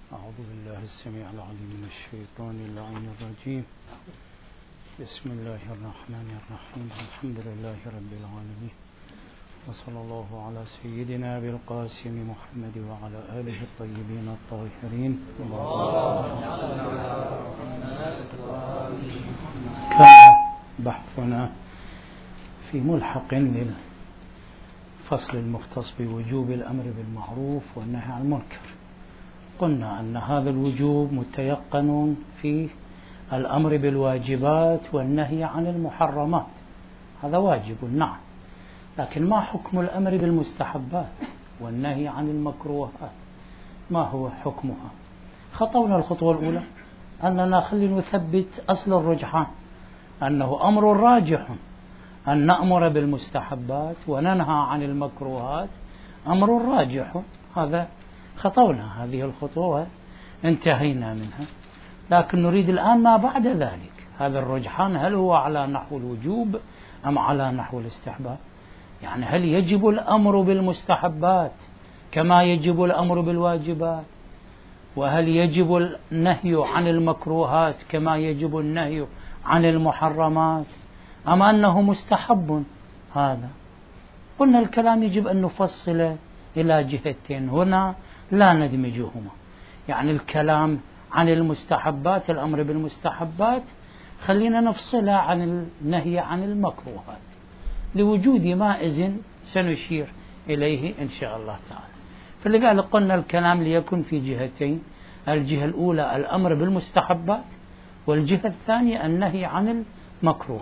أعوذ بالله السميع العليم من الشيطان اللعين الرجيم. بسم الله الرحمن الرحيم. الحمد لله رب العالمين، وصلى الله على سيدنا أبي القاسم محمد وعلى آله الطيبين الطاهرين. كان بحثنا في ملحق للفصل المختص بوجوب الأمر بالمعروف والنهي عن المنكر. قلنا أن هذا الوجوب متيقن في الأمر بالواجبات والنهي عن المحرمات، هذا واجب نعم، لكن ما حكم الأمر بالمستحبات والنهي عن المكروهات؟ ما هو حكمها؟ خطونا الخطوة الأولى أننا خلينا نثبت أصل الرجحان، أنه أمر راجح أن نأمر بالمستحبات وننهى عن المكروهات، أمر راجح. هذا خطونا هذه الخطوة انتهينا منها، لكن نريد الآن ما بعد ذلك. هذا الرجحان هل هو على نحو الوجوب أم على نحو الاستحباب؟ يعني هل يجب الأمر بالمستحبات كما يجب الأمر بالواجبات؟ وهل يجب النهي عن المكروهات كما يجب النهي عن المحرمات؟ أم أنه مستحب؟ هذا قلنا الكلام يجب أن نفصل إلى جهتين، هنا لا ندمجهما. يعني الكلام عن المستحبات، الأمر بالمستحبات، خلينا نفصلها عن النهي عن المكروهات لوجود مائز سنشير إليه إن شاء الله تعالى. فلذلك قلنا الكلام ليكن في جهتين، الجهة الأولى الأمر بالمستحبات، والجهة الثانية النهي عن المكروهات.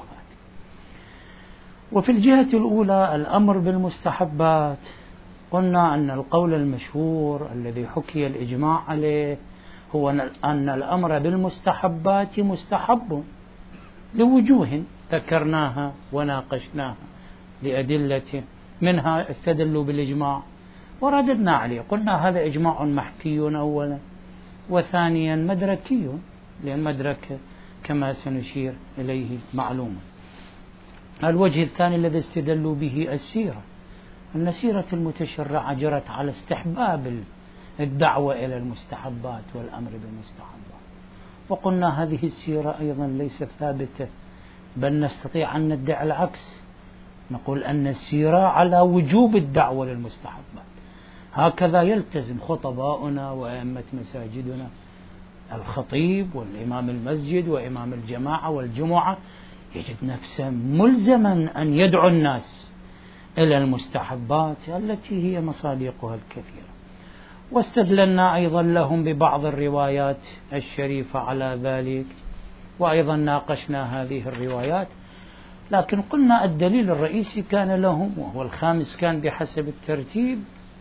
وفي الجهة الأولى الأمر بالمستحبات قلنا أن القول المشهور الذي حكي الإجماع عليه هو أن الأمر بالمستحبات مستحب لوجوه ذكرناها وناقشناها لأدلة، منها استدلوا بالإجماع ورددنا عليه. قلنا هذا إجماع محكي أولا، وثانيا مدركي، لأن مدرك كما سنشير إليه معلوم. الوجه الثاني الذي استدلوا به السيرة، أن سيرة المتشرع جرت على استحباب الدعوة إلى المستحبات والأمر بالمستحبات، وقلنا هذه السيرة أيضا ليست ثابتة، بل نستطيع أن ندعي العكس، نقول أن السيرة على وجوب الدعوة للمستحبات. هكذا يلتزم خطباؤنا وأئمة مساجدنا، الخطيب والإمام المسجد وإمام الجماعة والجمعة يجد نفسه ملزما أن يدعو الناس إلى المستحبات التي هي مصادقها الكثيرة. واستدللنا أيضا لهم ببعض الروايات الشريفة على ذلك، وأيضا ناقشنا هذه الروايات، لكن قلنا الدليل الرئيسي كان لهم، وهو الخامس كان بحسب الترتيب،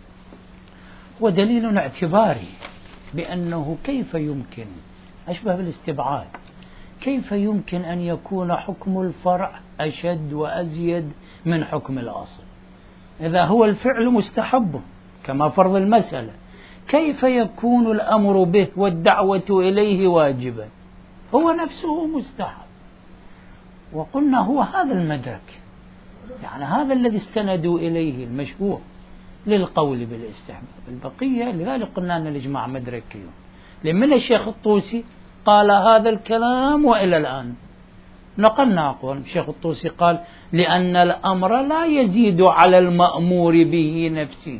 هو دليل اعتباري، بأنه كيف يمكن، أشبه بالاستبعاد، كيف يمكن أن يكون حكم الفرع أشد وأزيد من حكم الأصل؟ إذا هو الفعل مستحب كما فرض المسألة، كيف يكون الأمر به والدعوة إليه واجبا؟ هو نفسه مستحب. وقلنا هو هذا المدرك، يعني هذا الذي استندوا إليه المشهور للقول بالاستحباب. البقية لذلك قلنا أن الإجماع مدركي، لمن الشيخ الطوسي قال هذا الكلام وإلى الآن نقلنا أقوال. الشيخ الطوسي قال لأن الأمر لا يزيد على المأمور به نفسه.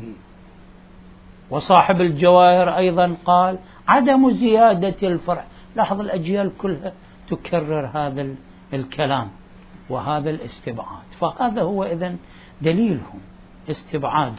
وصاحب الجواهر أيضا قال عدم زيادة الفرع. لاحظ الأجيال كلها تكرر هذا الكلام وهذا الاستبعاد، فهذا هو إذن دليلهم استبعاد.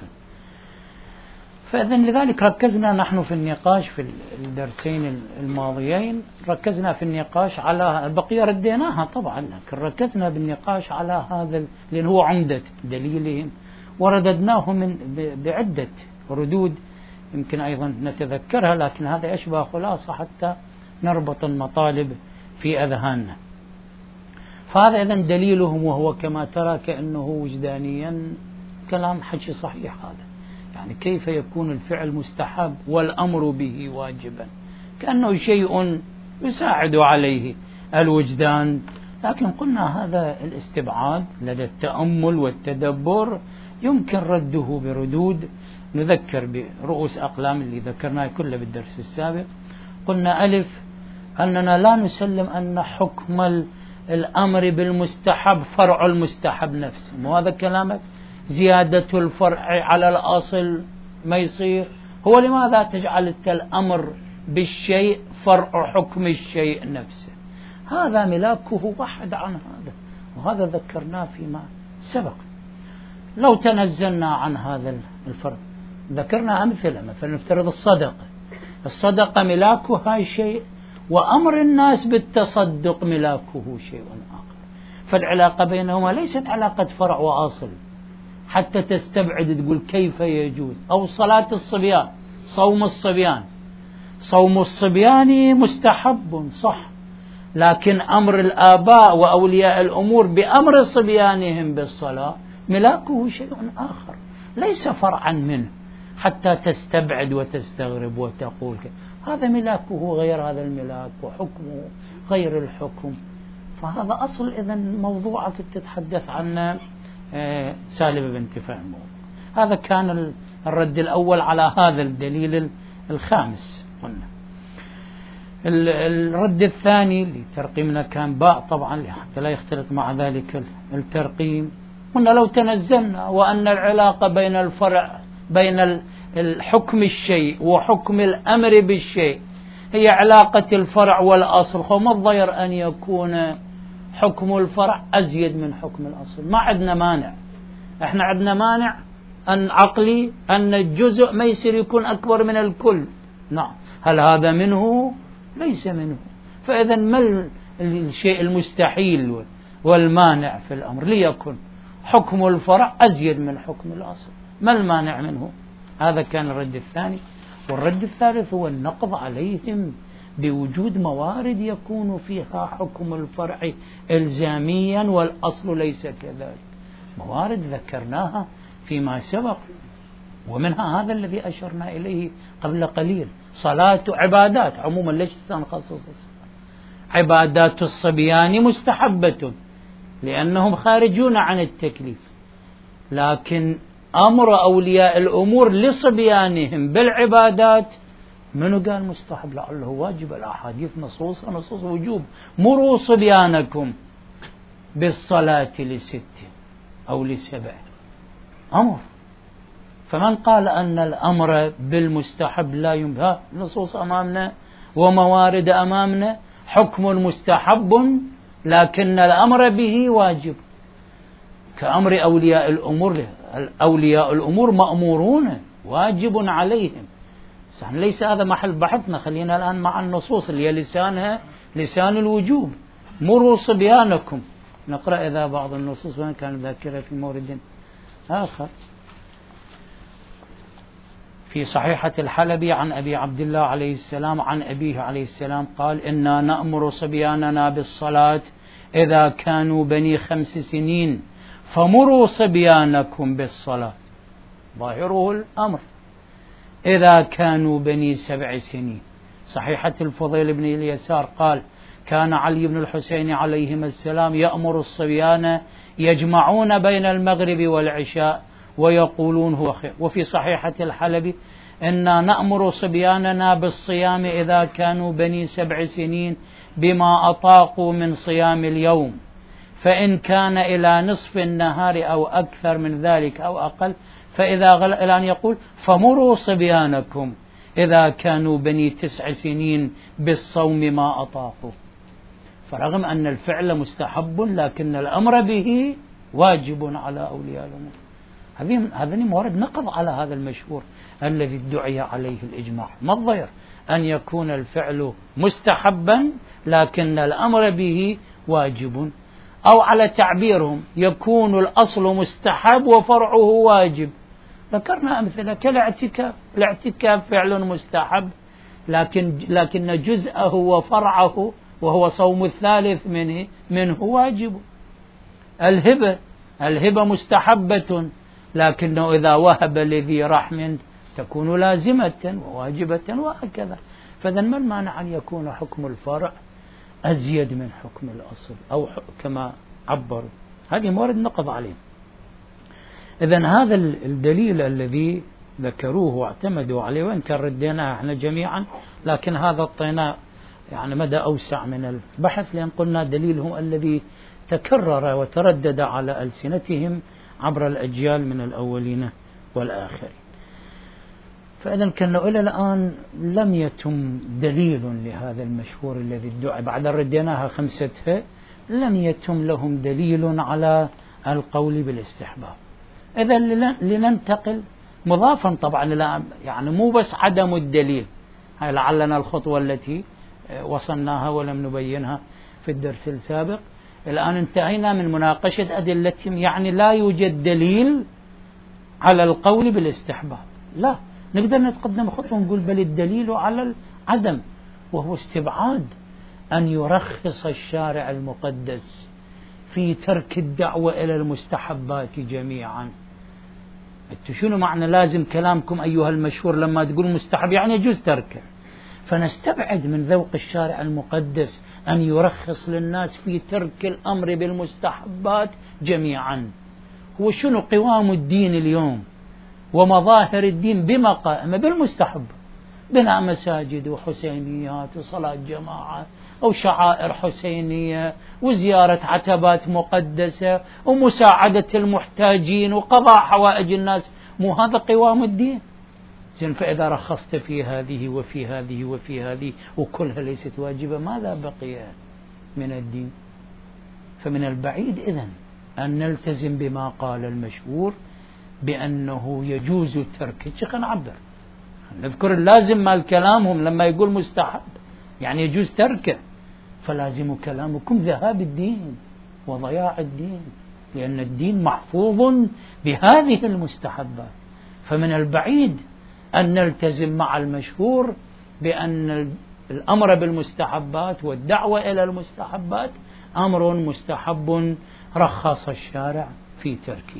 فإذن لذلك ركزنا نحن في النقاش في الدرسين الماضيين، ركزنا في النقاش على البقية رديناها طبعا، لكن ركزنا بالنقاش على هذا لأن هو عمدة دليلهم، ورددناه بعدة ردود يمكن أيضا نتذكرها، لكن هذا أشبه خلاصة حتى نربط المطالب في أذهاننا. فهذا إذن دليلهم، وهو كما ترى كأنه وجدانيا كلام حكي صحيح. هذا يعني كيف يكون الفعل مستحب والأمر به واجبا؟ كأنه شيء يساعد عليه الوجدان. لكن قلنا هذا الاستبعاد لدى التأمل والتدبر يمكن رده بردود نذكر برؤوس أقلام اللي ذكرناه كله بالدرس السابق. قلنا ألف أننا لا نسلم أن حكم الأمر بالمستحب فرع المستحب نفسه، مو هذا كلامك؟ زيادة الفرع على الأصل ما يصير. هو لماذا تجعل الأمر بالشيء فرع حكم الشيء نفسه؟ هذا ملاكه واحد عن هذا، وهذا ذكرناه فيما سبق. لو تنزلنا عن هذا الفرق ذكرنا أمثلة، مثلا نفترض الصدقة ملاكها شيء، وأمر الناس بالتصدق ملاكه شيء آخر، فالعلاقة بينهما ليست علاقة فرع وأصل حتى تستبعد تقول كيف يجوز. أو صلاة الصبيان، صوم الصبيان مستحب صح، لكن أمر الآباء وأولياء الأمور بأمر صبيانهم بالصلاة ملاكه شيء آخر ليس فرعا منه، حتى تستبعد وتستغرب وتقول هذا ملاكه غير هذا الملاك وحكمه غير الحكم. فهذا أصل إذن موضوعك تتحدث عنه سالب بانتفاع الموضوع. هذا كان الرد الأول على هذا الدليل الخامس. قلنا الرد الثاني لترقيمنا كان باء طبعا حتى لا يختلط مع ذلك الترقيم. قلنا لو تنزلنا وأن العلاقة بين الفرع بين الحكم الشيء وحكم الأمر بالشيء هي علاقة الفرع والأصل، فما الضير أن يكون حكم الفرع أزيد من حكم الأصل؟ ما عندنا مانع. احنا عندنا مانع أن عقلي أن الجزء ما يصير يكون أكبر من الكل. نعم، هل هذا منه؟ ليس منه. فإذا ما الشيء المستحيل والمانع في الأمر ليكن حكم الفرع أزيد من حكم الأصل؟ ما المانع منه؟ هذا كان الرد الثاني. والرد الثالث هو النقض عليهم بوجود موارد يكون فيها حكم الفرع إلزاميا والأصل ليس كذلك. موارد ذكرناها فيما سبق، ومنها هذا الذي أشرنا إليه قبل قليل. صلاة عبادات عموما، ليش سنخصص الصلاة؟ عبادات الصبيان مستحبة لأنهم خارجون عن التكليف، لكن أمر أولياء الأمور لصبيانهم بالعبادات منو قال مستحب؟ لعله واجب. الأحاديث نصوص وجوب. مروا صبيانكم بالصلاة ل6 أو ل7 أمر. فمن قال أن الأمر بالمستحب لا ينبه، نصوص أمامنا وموارد أمامنا، حكم مستحب لكن الأمر به واجب، كأمر أولياء الأمور. أولياء الأمور مأمورون واجب عليهم. ليس هذا محل بحثنا، خلينا الآن مع النصوص اللي هي لسانها لسان الوجوب. مروا صبيانكم. نقرأ إذا بعض النصوص وين كان ذاكرة في مورد آخر. في صحيحة الحلبي عن أبي عبد الله عليه السلام عن أبيه عليه السلام قال: إنا نأمر صبياننا بالصلاة إذا كانوا بني 5 سنين فمروا صبيانكم بالصلاة. ظاهره الأمر. إذا كانوا بني 7 سنين. صحيحة الفضيل بن اليسار قال: كان علي بن الحسين عليهما السلام يأمر الصبيان يجمعون بين المغرب والعشاء ويقولون هو خير. وفي صحيحة الحلبي: إنا نأمر صبياننا بالصيام إذا كانوا بني 7 سنين بما أطاقوا من صيام اليوم، فإن كان إلى نصف النهار أو أكثر من ذلك أو أقل فإذا إلى أن يقول: فمروا صبيانكم إذا كانوا بني 9 سنين بالصوم ما أطاقوا. فرغم أن الفعل مستحب لكن الأمر به واجب على أولياء الأمور. هذه موارد نقض على هذا المشهور الذي ادعي عليه الإجماع. ما الضير أن يكون الفعل مستحبا لكن الأمر به واجب، أو على تعبيرهم يكون الأصل مستحب وفرعه واجب. ذكرنا أمثلة كالاعتكاف. الاعتكاف فعل مستحب لكن جزءه وفرعه وهو صوم الثالث منه واجب. الهبة مستحبة لكنه إذا وهب لذي رحم تكون لازمة وواجبة وهكذا. فإذا ما المانع أن يكون حكم الفرع أزيد من حكم الأصل أو كما عبروا؟ هذه موارد نقض عليه. إذن هذا الدليل الذي ذكروه واعتمدوا عليه، وإن كان رديناه احنا جميعا، لكن هذا اعطيناه يعني مدى أوسع من البحث، لأن قلنا دليلهم الذي تكرر وتردد على ألسنتهم عبر الأجيال من الأولين والآخرين. فإذا كأنه إلى الآن لم يتم دليل لهذا المشهور الذي ادعى بعد رديناها 5 لم يتم لهم دليل على القول بالاستحباب. إذا لننتقل مضافا طبعا يعني مو بس عدم الدليل، هاي لعلنا الخطوة التي وصلناها ولم نبينها في الدرس السابق. الآن انتهينا من مناقشة أدلتهم، يعني لا يوجد دليل على القول بالاستحباب، لا، نقدر نتقدم خطوة ونقول بل الدليل على العدم، وهو استبعاد أن يرخص الشارع المقدس في ترك الدعوة إلى المستحبات جميعا. شنو معنى لازم كلامكم أيها المشهور لما تقول مستحب يعني يجوز تركه؟ فنستبعد من ذوق الشارع المقدس أن يرخص للناس في ترك الأمر بالمستحبات جميعا. هو شنو قوام الدين اليوم ومظاهر الدين بما قائمة بالمستحب، بناء مساجد وحسينيات وصلاة جماعة أو شعائر حسينية وزيارة عتبات مقدسة ومساعدة المحتاجين وقضاء حوائج الناس، مو هذا قوام الدين؟ زين، فإذا رخصت في هذه وفي هذه وفي هذه وكلها ليست واجبة، ماذا بقي من الدين؟ فمن البعيد إذن أن نلتزم بما قال المشهور بأنه يجوز ترك. خلينا نعبر، نذكر اللازم مال كلامهم لما يقول مستحب يعني يجوز تركه، فلازم كلامكم ذهاب الدين وضياع الدين، لأن الدين محفوظ بهذه المستحبات. فمن البعيد أن نلتزم مع المشهور بأن الأمر بالمستحبات والدعوة إلى المستحبات أمر مستحب رخص الشارع في تركه.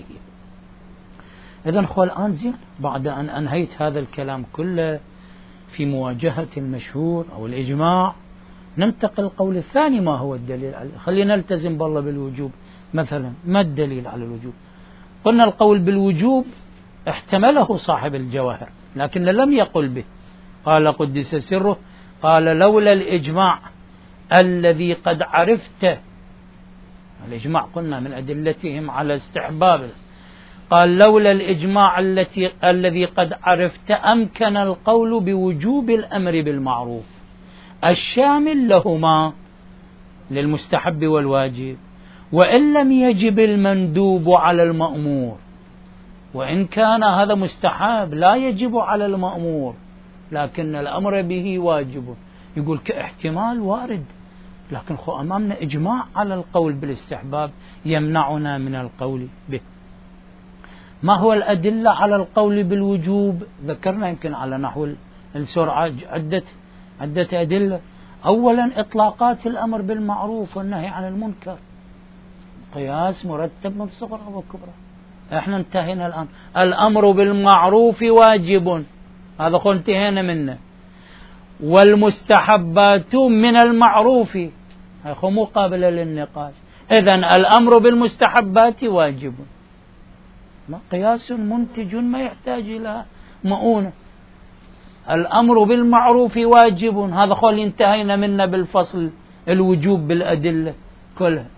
إذن أخوة الآن زين، بعد أن أنهيت هذا الكلام كله في مواجهة المشهور أو الإجماع، ننتقل القول الثاني. ما هو الدليل عليه؟ خلينا نلتزم بالله بالوجوب. مثلا ما الدليل على الوجوب؟ قلنا القول بالوجوب احتمله صاحب الجواهر لكن لم يقل به. قال قدس سره، قال لولا الإجماع الذي قد عرفته. الإجماع قلنا من أدلتهم على استحبابه. قال لولا الإجماع الذي قد عرفت أمكن القول بوجوب الأمر بالمعروف الشامل لهما للمستحب والواجب، وإن لم يجب المندوب على المأمور. وإن كان هذا مستحب لا يجب على المأمور لكن الأمر به واجب. يقول كاحتمال وارد، لكن أمامنا إجماع على القول بالاستحباب يمنعنا من القول به. ما هو الأدلة على القول بالوجوب؟ ذكرنا يمكن على نحو السرعة عدة أدلة. أولا إطلاقات الأمر بالمعروف والنهي عن المنكر، قياس مرتب من صغرى وكبرى. احنا انتهينا الآن. الأمر بالمعروف واجب، هذا انتهينا منه. والمستحبات من المعروف، هذا مقابل للنقاش. إذن الأمر بالمستحبات واجب، ما قياس منتج ما يحتاج إلى مؤونة. الأمر بالمعروف واجب، هذا انتهينا منه بالفصل الوجوب بالأدلة كلها.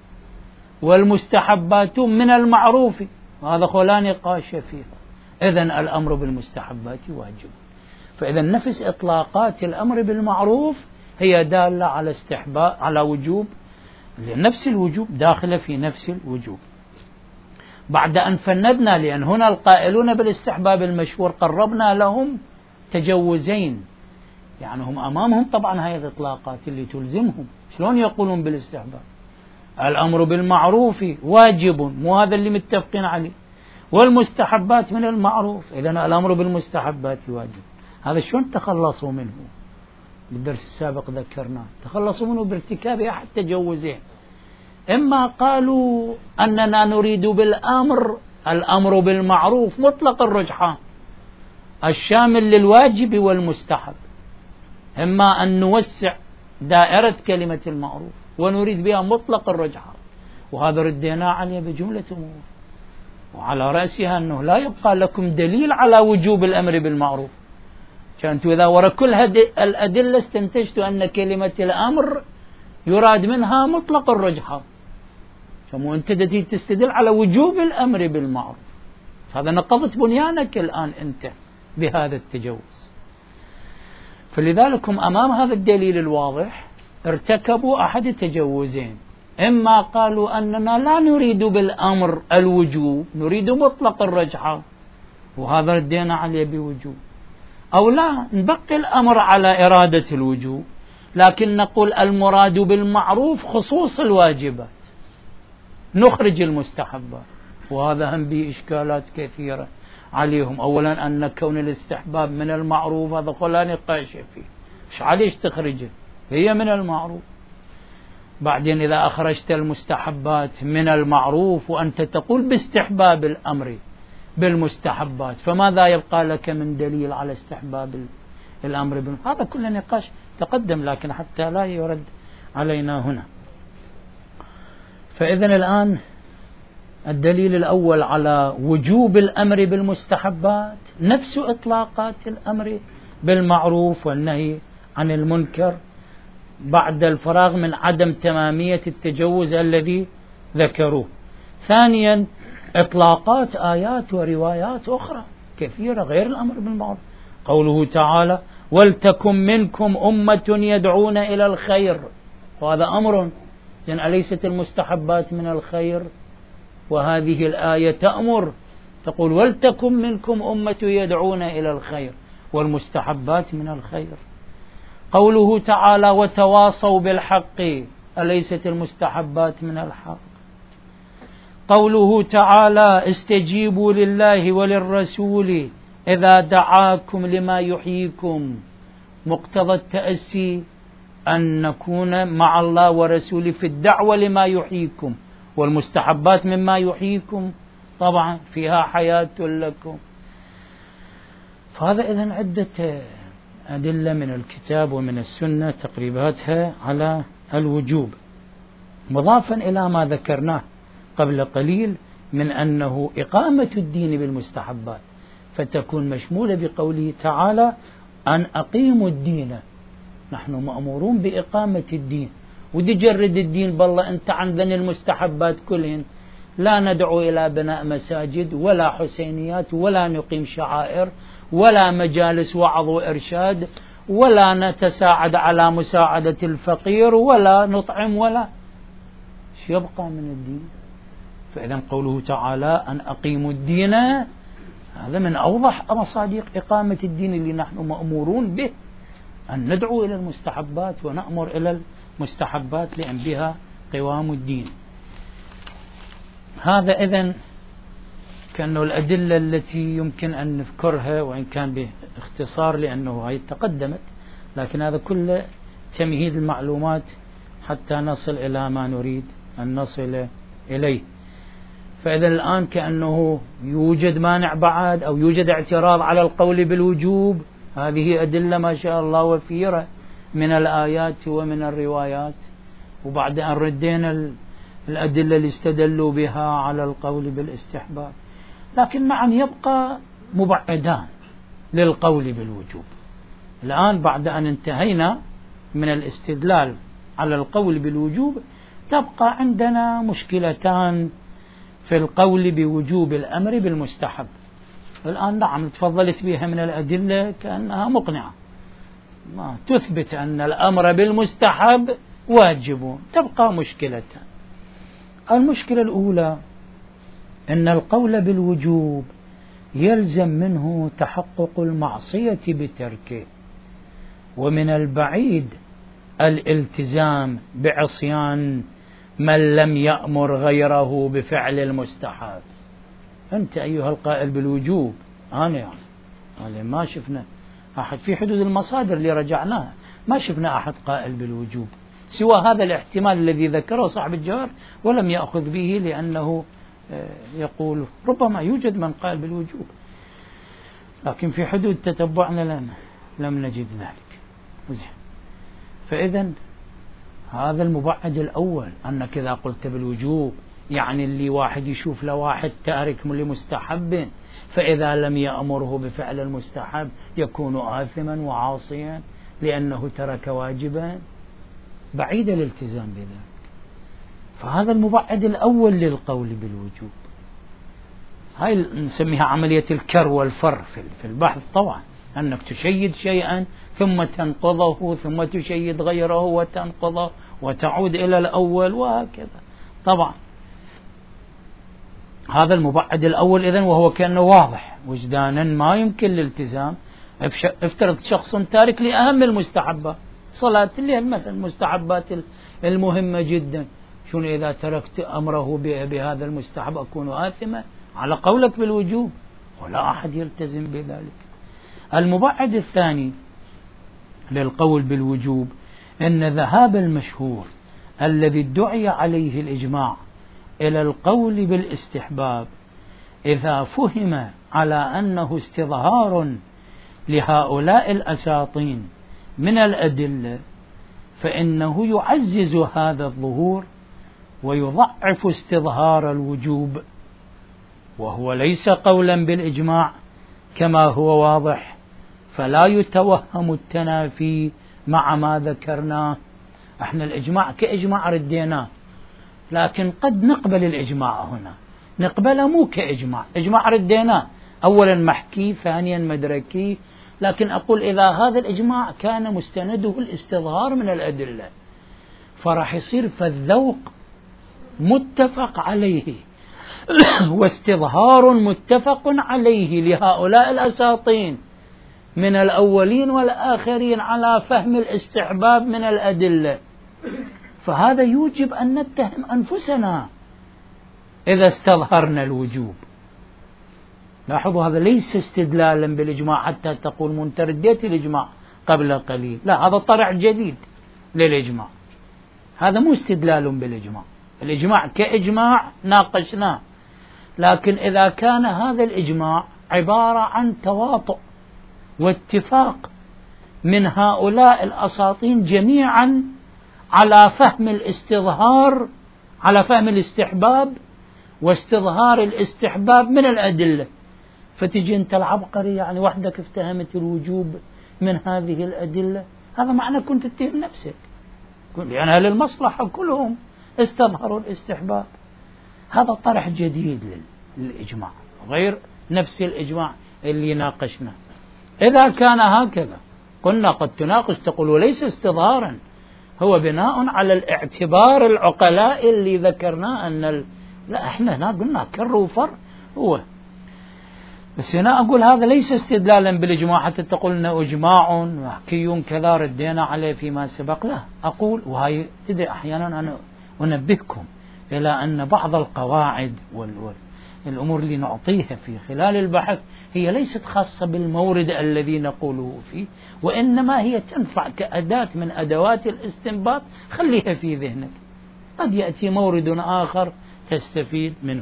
والمستحبات من المعروف، هذا لا نقاش فيها. إذن الأمر بالمستحبات واجب. فإذا نفس إطلاقات الأمر بالمعروف هي دالة على استحباب على وجوب، نفس الوجوب داخلة في نفس الوجوب. بعد أن فندنا، لأن هنا القائلون بالاستحباب المشهور قربنا لهم تجوزين، يعني هم أمامهم طبعا هاي الإطلاقات اللي تلزمهم، شلون يقولون بالاستحباب؟ الأمر بالمعروف واجب، مو هذا اللي متفقين عليه، والمستحبات من المعروف. إذن الأمر بالمستحبات واجب. هذا شلون تخلصوا منه؟ بالدرس السابق ذكرنا تخلصوا منه بارتكاب أحد تجوزين. إما قالوا أننا نريد بالأمر الأمر بالمعروف مطلق الرجحان الشامل للواجب والمستحب، إما أن نوسع دائرة كلمة المعروف ونريد بها مطلق الرجحان، وهذا ردينا عليه بجملة أمور. وعلى رأسها أنه لا يبقى لكم دليل على وجوب الأمر بالمعروف، كانت إذا وراء كل الأدلة استنتجت أن كلمة الأمر يراد منها مطلق الرجحة، فمو أنت تستدل على وجوب الأمر بالمعروف، هذا نقضت بنيانك الآن أنت بهذا التجوز. فلذلك هم أمام هذا الدليل الواضح ارتكبوا أحد تجوزين، إما قالوا أننا لا نريد بالأمر الوجوب، نريد مطلق الرجحة وهذا ردينا عليه بوجوب، أو لا نبقي الأمر على إرادة الوجوب لكن نقول المراد بالمعروف خصوص الواجبات، نخرج المستحبات، وهذا هم به إشكالات كثيرة عليهم. أولا أن كون الاستحباب من المعروف هذا لا نقاش فيه، مش عليش تخرجه، هي من المعروف. بعدين إذا أخرجت المستحبات من المعروف وأنت تقول باستحباب الأمر بالمستحبات، فماذا يبقى لك من دليل على استحباب الأمر هذا كله نقاش تقدم، لكن حتى لا يرد علينا هنا. فإذا الآن الدليل الأول على وجوب الأمر بالمستحبات نفس إطلاقات الأمر بالمعروف والنهي عن المنكر بعد الفراغ من عدم تمامية التجوز الذي ذكروه. ثانيا إطلاقات آيات وروايات أخرى كثيرة غير الأمر بالمعروف، قوله تعالى ولتكن منكم أمة يدعون إلى الخير، وهذا أمر، إذن أليست المستحبات من الخير؟ وهذه الآية تأمر تقول ولتكن منكم أمة يدعون إلى الخير، والمستحبات من الخير. قوله تعالى وتواصوا بالحق، أليست المستحبات من الحق؟ قوله تعالى استجيبوا لله وللرسول إذا دعاكم لما يحييكم، مقتضى التأسي أن نكون مع الله ورسوله في الدعوة لما يحييكم، والمستحبات مما يحييكم طبعا فيها حياة لكم. فهذا إذن عدة أدلة من الكتاب ومن السنة تقريباتها على الوجوب، مضافا إلى ما ذكرناه قبل قليل من أنه إقامة الدين بالمستحبات فتكون مشمولة بقوله تعالى أن أقيموا الدين، نحن مأمورون بإقامة الدين، ودي جرد الدين بالله أنت عندنا المستحبات كلهن، لا ندعو إلى بناء مساجد ولا حسينيات ولا نقيم شعائر ولا مجالس وعظ وإرشاد ولا نتساعد على مساعدة الفقير ولا نطعم ولا شو يبقى من الدين. فإذا قوله تعالى أن أقيموا الدين هذا من أوضح مصادق إقامة الدين اللي نحن مأمورون به، أن ندعو إلى المستحبات ونأمر إلى المستحبات لأن بها قوام الدين. هذا إذن كأنه الأدلة التي يمكن أن نذكرها وإن كان باختصار لأنه هي تقدمت، لكن هذا كله تمهيد المعلومات حتى نصل إلى ما نريد أن نصل إليه. فإذا الآن كأنه يوجد مانع بعد أو يوجد اعتراض على القول بالوجوب، هذه أدلة ما شاء الله وفيرة من الآيات ومن الروايات، وبعد أن ردينا الأدلة اللي استدلوا بها على القول بالاستحباب، لكن نعم يبقى مبعدان للقول بالوجوب. الآن بعد أن انتهينا من الاستدلال على القول بالوجوب تبقى عندنا مشكلتان في القول بوجوب الأمر بالمستحب. الآن نعم تفضلت بها من الأدلة كأنها مقنعة، ما تثبت أن الأمر بالمستحب واجب. تبقى مشكلتان. المشكلة الأولى أن القول بالوجوب يلزم منه تحقق المعصية بتركه، ومن البعيد الالتزام بعصيان من لم يأمر غيره بفعل المستحب. أنت أيها القائل بالوجوب، أنا ما شفنا أحد في حدود المصادر اللي رجعناها، ما شفنا أحد قائل بالوجوب سوى هذا الاحتمال الذي ذكره صاحب الجوهر ولم يأخذ به، لأنه يقول ربما يوجد من قال بالوجوب، لكن في حدود تتبعنا لم نجد ذلك. فإذا هذا المبعد الأول، أنك إذا قلت بالوجوب يعني اللي واحد يشوف لواحد تارك لمستحب، فإذا لم يأمره بفعل المستحب يكون آثما وعاصيا لأنه ترك واجبا، بعيد الالتزام بذلك. فهذا المبعد الأول للقول بالوجوب. هاي نسميها عملية الكر والفر في البحث طبعا، أنك تشيد شيئا ثم تنقضه ثم تشيد غيره وتنقضه وتعود إلى الأول وهكذا. طبعا هذا المبعد الأول إذن، وهو كأنه واضح وجدانا ما يمكن الالتزام. افترض شخص تارك لأهم المستحبات، صلاة الليل مثلا، المستحبات المهمة جدا، شنو إذا تركت أمره بهذا المستحب أكون آثما على قولك بالوجوب؟ ولا أحد يلتزم بذلك. المبعد الثاني للقول بالوجوب أن ذهاب المشهور الذي ادعي عليه الإجماع إلى القول بالاستحباب إذا فهم على أنه استظهار لهؤلاء الأساطين من الأدلة، فإنه يعزز هذا الظهور ويضعف استظهار الوجوب، وهو ليس قولا بالإجماع كما هو واضح، فلا يتوهم التنافي مع ما ذكرناه. احنا الإجماع كإجماع رديناه، لكن قد نقبل الإجماع هنا، نقبله مو كإجماع، إجماع رديناه، أولا محكي ثانيا مدركي. لكن أقول إذا هذا الإجماع كان مستنده الاستظهار من الأدلة، فراح يصير فالذوق متفق عليه واستظهار متفق عليه لهؤلاء الأساطين من الأولين والآخرين على فهم الاستحباب من الأدلة، فهذا يوجب أن نتهم أنفسنا إذا استظهرنا الوجوب. لاحظوا هذا ليس استدلالا بالإجماع حتى تقول منتردية الإجماع قبل قليل، لا، هذا طرح جديد للإجماع، هذا مو استدلال بالإجماع. الإجماع كإجماع ناقشناه، لكن إذا كان هذا الإجماع عبارة عن تواطؤ واتفاق من هؤلاء الأساطين جميعا على فهم الاستظهار، على فهم الاستحباب واستظهار الاستحباب من الأدلة، فتجي أنت العبقري يعني وحدك افتهمت الوجوب من هذه الأدلة، هذا معنى كنت تتهم نفسك، لأن أهل المصلحة كلهم استظهروا الاستحباب. هذا طرح جديد للإجماع غير نفس الإجماع اللي ناقشنا. إذا كان هكذا قلنا قد تناقش، تقول وليس استظهارا، هو بناء على الاعتبار العقلاء اللي ذكرناه أن لا، احنا هنا قلنا كر وفر هو، بس هنا أقول هذا ليس استدلالا بالإجماع حتى تقول أنه إجماع محكي كذا ردينا عليه فيما سبق. لا، أقول وهي تدري أحيانا أنا أنبهكم إلى أن بعض القواعد والأمور اللي نعطيها في خلال البحث هي ليست خاصة بالمورد الذي نقوله فيه، وإنما هي تنفع كأداة من أدوات الاستنباط، خليها في ذهنك، قد يأتي مورد آخر تستفيد منه.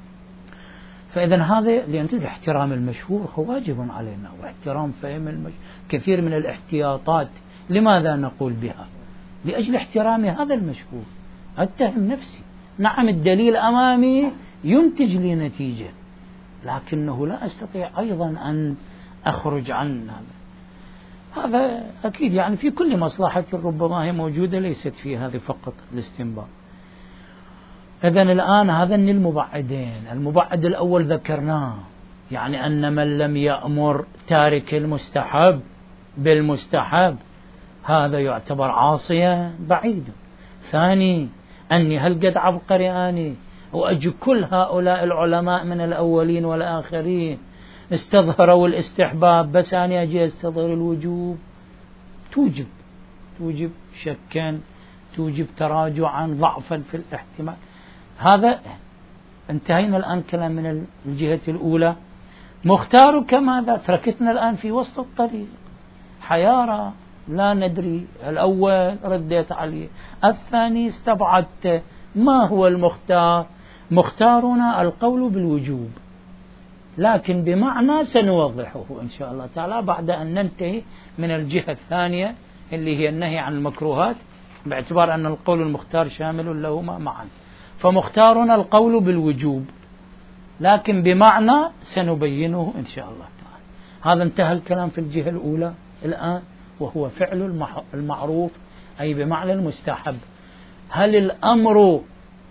فإذا هذا لأن احترام المشهور هو واجب علينا، واحترام فهم المشهور، كثير من الاحتياطات لماذا نقول بها؟ لأجل احترام هذا المشهور. أتهم نفسي، نعم الدليل أمامي ينتج لي نتيجة، لكنه لا أستطيع أيضا أن أخرج عن هذا أكيد يعني في كل مصلحة ربما هي موجودة، ليست في هذه فقط الاستنباط. إذن الآن هذين المبعدين، المبعد الأول ذكرناه، يعني أن من لم يأمر تارك المستحب بالمستحب هذا يعتبر عاصيا بعيد. ثاني، أني هل قد عبقري أني وأجي كل هؤلاء العلماء من الأولين والآخرين استظهروا الاستحباب، بس أنا أجي استظهر الوجوب، توجب شكا، توجب تراجعا، ضعفا في الاحتمال. هذا انتهينا الآن كلام من الجهة الأولى. مختارك ماذا؟ تركتنا الآن في وسط الطريق، حيارى لا ندري. الأول رديت عليه، الثاني استبعدت. ما هو المختار؟ مختارنا القول بالوجوب، لكن بمعنى سنوضحه إن شاء الله تعالى بعد أن ننتهي من الجهة الثانية اللي هي النهي عن المكروهات، باعتبار أن القول المختار شامل لهما معا. فمختارنا القول بالوجوب، لكن بمعنى سنبينه إن شاء الله تعالى. هذا انتهى الكلام في الجهة الأولى الآن، وهو فعل المعروف أي بمعنى المستحب. هل الأمر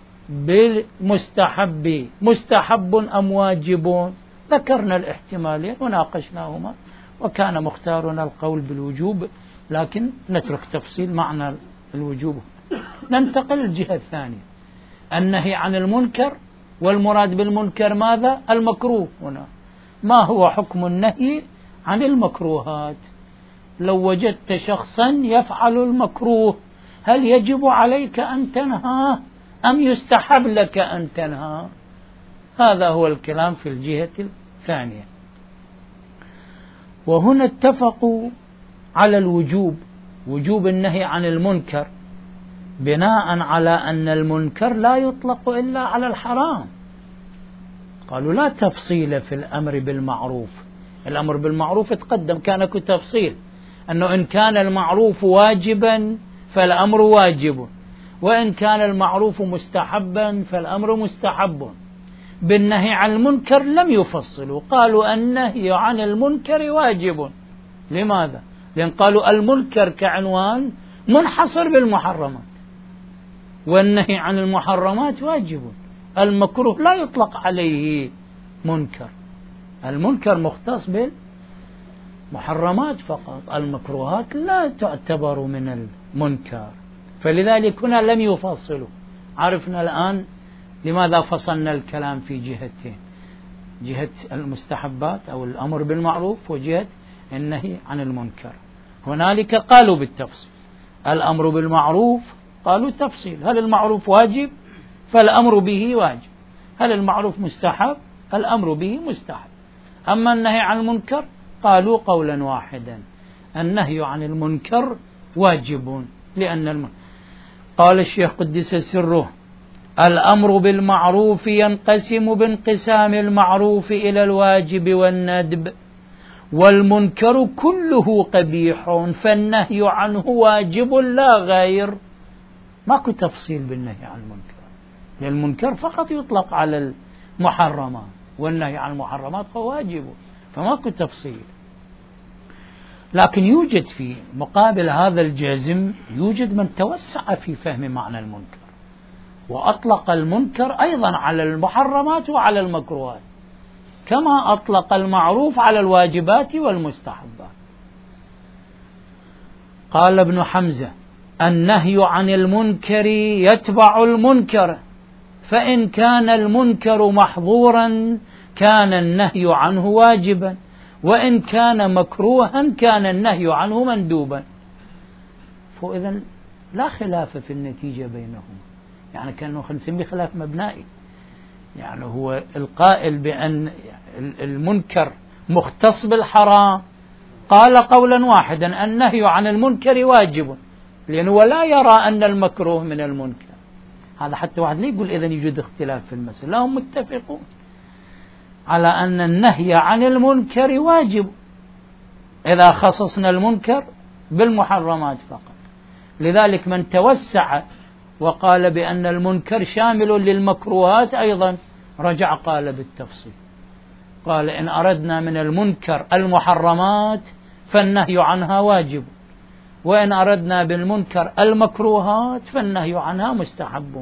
بالمستحب مستحب أم واجب؟ ذكرنا الاحتمالين وناقشناهما، وكان مختارنا القول بالوجوب، لكن نترك تفصيل معنى الوجوب. ننتقل للجهة الثانية، النهي عن المنكر، والمراد بالمنكر ماذا؟ المكروه. هنا ما هو حكم النهي عن المكروهات؟ لو وجدت شخصا يفعل المكروه، هل يجب عليك أن تنهاه أم يستحب لك أن تنهى؟ هذا هو الكلام في الجهة الثانية. وهنا اتفقوا على الوجوب، وجوب النهي عن المنكر، بناء على أن المنكر لا يطلق إلا على الحرام. قالوا لا تفصيل في الأمر بالمعروف. الأمر بالمعروف تقدم كان كتفصيل، أنه إن كان المعروف واجبا فالأمر واجب، وإن كان المعروف مستحبا فالأمر مستحب. بالنهي عن المنكر لم يفصلوا، قالوا النهي عن المنكر واجب. لماذا؟ لأن قالوا المنكر كعنوان منحصر بالمحرمات، والنهي عن المحرمات واجب. المكروه لا يطلق عليه منكر، المنكر مختص بالمحرمات فقط، المكروهات لا تعتبر من المنكر. فلذلك هنا لم يفصلوا. عرفنا الآن لماذا فصلنا الكلام في جهتين، جهة المستحبات أو الأمر بالمعروف، وجهة النهي عن المنكر. هنالك قالوا بالتفصيل، الأمر بالمعروف قالوا تفصيل، هل المعروف واجب؟ فالأمر به واجب. هل المعروف مستحب؟ الأمر به مستحب. أما النهي عن المنكر قالوا قولا واحدا، النهي عن المنكر واجب. لأن قال الشيخ قدس سره: الأمر بالمعروف ينقسم بانقسام المعروف إلى الواجب والندب، والمنكر كله قبيح، فالنهي عنه واجب لا غير. ماكو تفصيل بالنهي عن المنكر، لأن المنكر فقط يطلق على المحرمات، والنهي عن المحرمات هو واجب، فماكو تفصيل. لكن يوجد في مقابل هذا الجزم يوجد من توسع في فهم معنى المنكر، وأطلق المنكر أيضا على المحرمات وعلى المكروهات، كما أطلق المعروف على الواجبات والمستحبات. قال ابن حمزة: النهي عن المنكر يتبع المنكر، فإن كان المنكر محظورا كان النهي عنه واجبا، وإن كان مكروها كان النهي عنه مندوبا. فإذا لا خلاف في النتيجة بينهم، يعني كأنه نسميه خلاف مبنائي. يعني هو القائل بأن المنكر مختص بالحرام قال قولا واحدا النهي عن المنكر واجب، لأنه لا يرى أن المكروه من المنكر. هذا حتى واحد لا يقول إذن يوجد اختلاف في المسألة، لا، هم متفقون على أن النهي عن المنكر واجب إذا خصصنا المنكر بالمحرمات فقط. لذلك من توسع وقال بأن المنكر شامل للمكروهات أيضا رجع قال بالتفصيل، قال إن أردنا من المنكر المحرمات فالنهي عنها واجب، وإن أردنا بالمنكر المكروهات فالنهي عنها مستحب.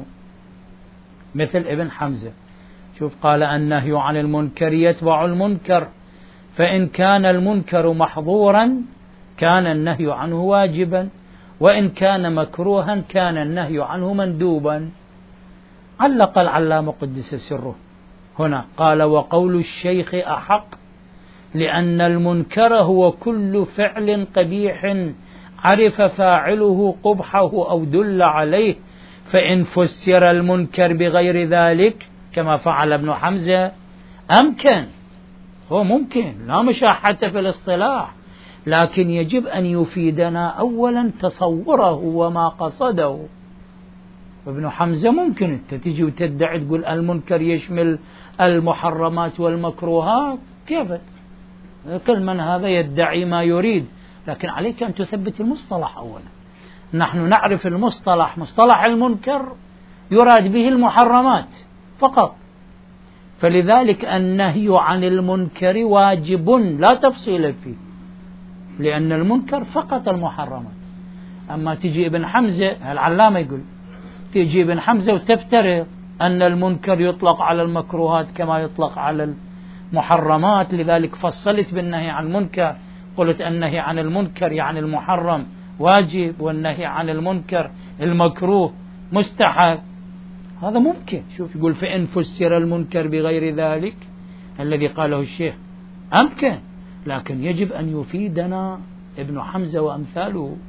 مثل ابن حمزة، شوف، قال النهي عن المنكر يتبع المنكر، فإن كان المنكر محظورا كان النهي عنه واجبا، وإن كان مكروها كان النهي عنه مندوبا. علق العلامة قدس سره هنا قال: وقول الشيخ أحق، لأن المنكر هو كل فعل قبيح عرف فاعله قبحه أو دل عليه، فإن فسر المنكر بغير ذلك كما فعل ابن حمزة أمكن، هو ممكن، لا مشاحة في الاصطلاح، لكن يجب أن يفيدنا أولا تصوره وما قصده. ابن حمزة ممكن أنت تجي وتدعي تقول المنكر يشمل المحرمات والمكروهات، كيف؟ كل من هذا يدعي ما يريد، لكن عليك أن تثبت المصطلح أولا. نحن نعرف المصطلح، مصطلح المنكر يراد به المحرمات فقط. فلذلك النهي عن المنكر واجب لا تفصيل فيه، لأن المنكر فقط المحرمات. أما تجي ابن حمزة العلامة يقول تجي ابن حمزة وتفترض أن المنكر يطلق على المكروهات كما يطلق على المحرمات، لذلك فصلت بالنهي عن المنكر، قلت النهي عن المنكر يعني المحرم واجب، والنهي عن المنكر المكروه مستحب. هذا ممكن. شوف يقول فإن فسر المنكر بغير ذلك الذي قاله الشيخ أمكن، لكن يجب أن يفيدنا ابن حمزة وأمثاله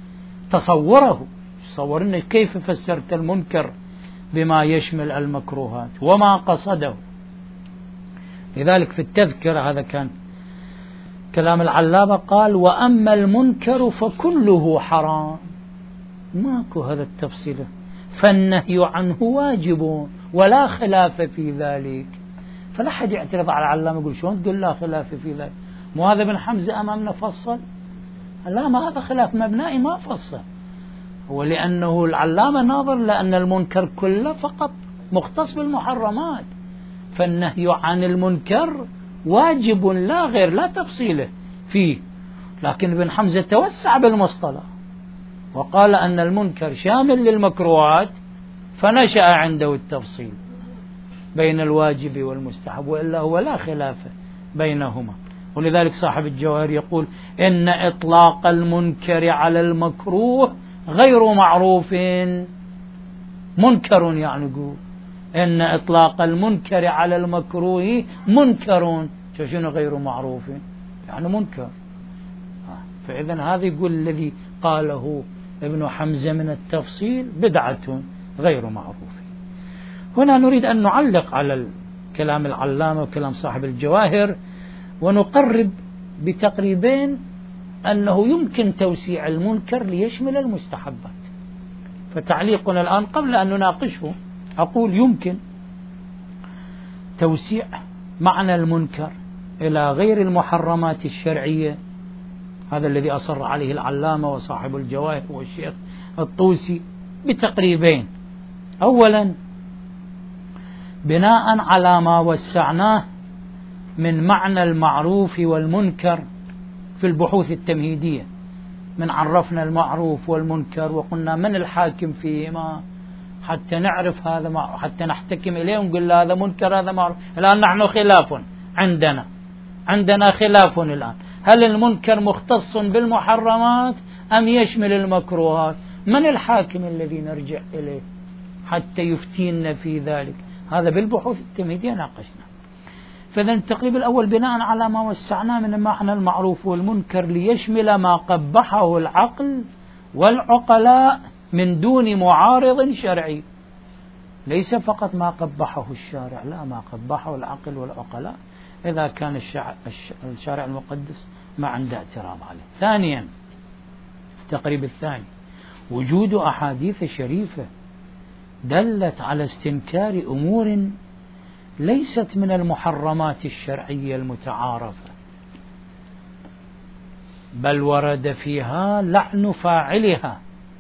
تصورنا كيف فسرت المنكر بما يشمل المكروهات وما قصده. لذلك في التذكرة هذا كان كلام العلامة، قال وأما المنكر فكله حرام. ماكو هذا التفصيل، فالنهي عنه واجب ولا خلاف في ذلك. فلا حد يعترض على العلامة يقول شلون تقول لا خلاف في ذلك، مو هذا ابن حمزة أمامنا فصل؟ لا، ما هذا خلاف مبنائي ما فصل، هو لأنه العلامة ناظر لأن المنكر كله فقط مختص بالمحرمات، فالنهي عن المنكر واجب لا غير، لا تفصيله فيه. لكن ابن حمزة توسع بالمصطلح وقال أن المنكر شامل للمكروهات، فنشأ عنده التفصيل بين الواجب والمستحب، وإلا هو لا خلاف بينهما. ولذلك صاحب الجواهر يقول إن إطلاق المنكر على المكروه غير معروف منكر، يعني يقول إن إطلاق المنكر على المكروه منكر، شنو غير معروف يعني منكر. فإذا هذا يقول الذي قاله ابن حمزة من التفصيل بدعة غير معروفة. هنا نريد أن نعلق على كلام العلامة وكلام صاحب الجواهر، ونقرب بتقريبين أنه يمكن توسيع المنكر ليشمل المستحبات. فتعليقنا الآن قبل أن نناقشه أقول يمكن توسيع معنى المنكر إلى غير المحرمات الشرعية، هذا الذي أصر عليه العلامة وصاحب الجواهر والشيخ الطوسي بتقريبين. أولا بناء على ما وسعناه من معنى المعروف والمنكر في البحوث التمهيدية، من عرفنا المعروف والمنكر وقلنا من الحاكم فيهما حتى نعرف هذا حتى نحتكم إليه ونقول هذا منكر هذا معروف. الآن نحن خلاف عندنا خلاف الآن، هل المنكر مختص بالمحرمات أم يشمل المكروهات؟ من الحاكم الذي نرجع إليه حتى يفتينا في ذلك؟ هذا بالبحوث التمهيدية ناقشنا. فإذا التقريب الأول بناء على ما وسعناه من معنى المعروف والمنكر ليشمل ما قبحه العقل والعقلاء من دون معارض شرعي، ليس فقط ما قبحه الشارع، لا، ما قبحه العقل والعقلاء إذا كان الشارع المقدس ما عنده اعتراض عليه. ثانيا التقريب الثاني وجود أحاديث شريفة دلت على استنكار أمور ليست من المحرمات الشرعية المتعارفة، بل ورد فيها لعن فاعلها،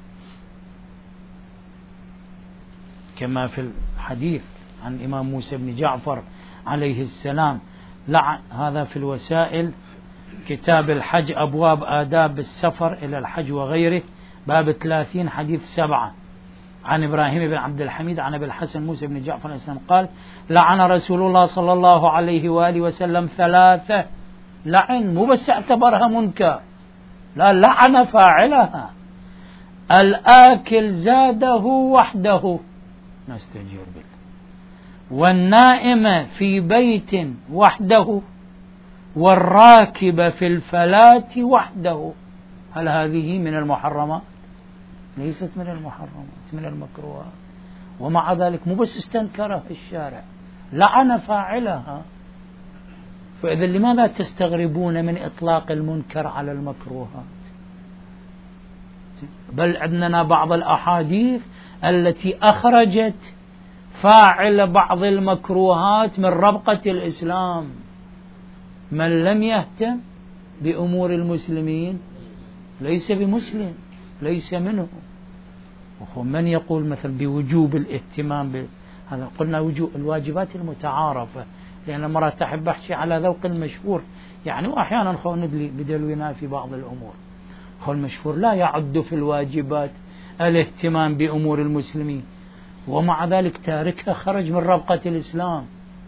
كما في الحديث عن إمام موسى بن جعفر عليه السلام، لعن. هذا في الوسائل كتاب الحج أبواب آداب السفر إلى الحج وغيره، باب 30 حديث 7 عن إبراهيم بن عبد الحميد عن أبي الحسن موسى بن جعفر عليه السلام قال لعن رسول الله صلى الله عليه وآله وسلم 3. لعن مو بس اعتبرها منكر، لا، لعن فاعلها. الآكل زاده وحده نستجير بالله، والنائم في بيت وحده، والراكب في الفلاة وحده. هل هذه من المحرمات؟ ليست من المحرمات، من المكروهات. ومع ذلك مو بس استنكرها في الشارع، لعن فاعلها. فإذا لماذا تستغربون من إطلاق المنكر على المكروهات؟ بل عندنا بعض الأحاديث التي أخرجت فاعل بعض المكروهات من ربقة الإسلام. من لم يهتم بأمور المسلمين ليس بمسلم، ليس منه. وهو من يقول مثلا بوجوب الاهتمام هذا؟ قلنا وجوب الواجبات المتعارفة، لأن مرة تحب أحكي على ذوق المشهور يعني، وأحيانا خو ندلي بدلونا في بعض الأمور. هو المشهور لا يعد في الواجبات الاهتمام بأمور المسلمين، ومع ذلك تاركها خرج من ربقة الإسلام.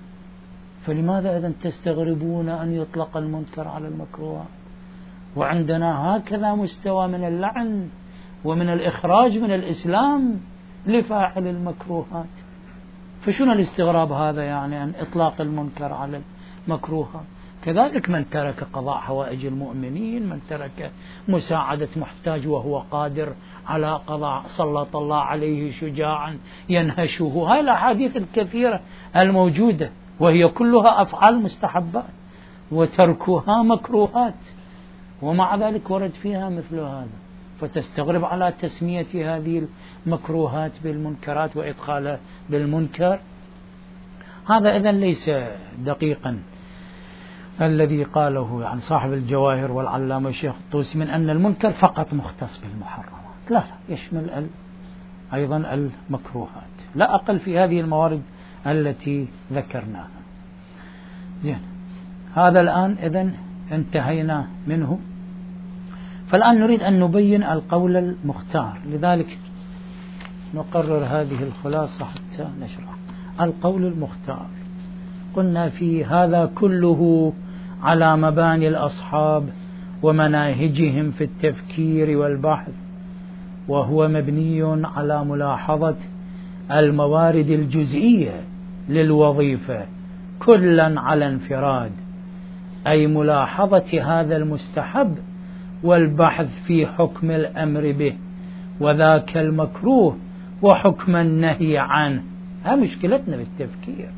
فلماذا إذن تستغربون أن يطلق المنكر على المكروه؟ وعندنا هكذا مستوى من اللعن ومن الإخراج من الإسلام لفاعل المكروهات. فشنو الاستغراب هذا يعني أن إطلاق المنكر على المكروهات؟ كذلك من ترك قضاء حوائج المؤمنين، من ترك مساعدة محتاج وهو قادر على قضاء، سلط الله عليه شجاعا ينهشه. هاي الأحاديث الكثيرة الموجودة وهي كلها أفعال مستحبات وتركها مكروهات، ومع ذلك ورد فيها مثل هذا. فتستغرب على تسمية هذه المكروهات بالمنكرات وإدخالها بالمنكر. هذا إذن ليس دقيقا الذي قاله عن صاحب الجواهر والعلامة الشيخ الطوسي من أن المنكر فقط مختص بالمحرمات. لا، يشمل أيضا المكروهات، لا أقل في هذه الموارد التي ذكرناها. زين، هذا الآن إذن انتهينا منه. فالآن نريد أن نبين القول المختار، لذلك نقرر هذه الخلاصة حتى نشرح. القول المختار قلنا في هذا كله على مباني الأصحاب ومناهجهم في التفكير والبحث، وهو مبني على ملاحظة الموارد الجزئية للوظيفة كلا على انفراد، أي ملاحظة هذا المستحب والبحث في حكم الأمر به وذاك المكروه وحكم النهي عنه. ها مشكلتنا بالتفكير،